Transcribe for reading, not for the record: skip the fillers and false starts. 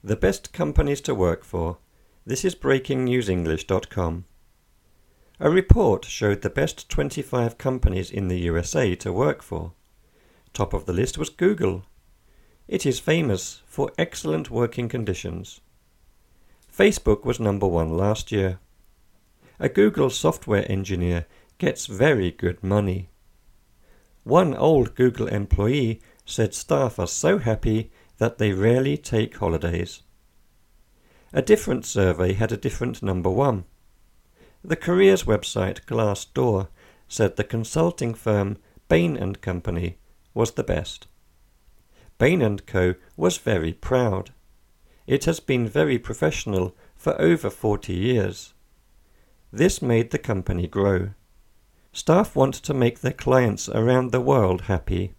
The best companies to work for. This is breakingnewsenglish.com. A report showed the best 25 companies in the USA to work for. Top of the list was Google. It is famous for excellent working conditions. Facebook was number 1 last year. A Google software engineer gets very good money. One old Google employee said staff are so happy that they rarely take holidays. A different survey had a different number 1. The careers website Glassdoor said the consulting firm Bain & Company was the best. Bain & Co. was very proud. It has been very professional for over 40 years. This made the company grow. Staff want to make their clients around the world happy.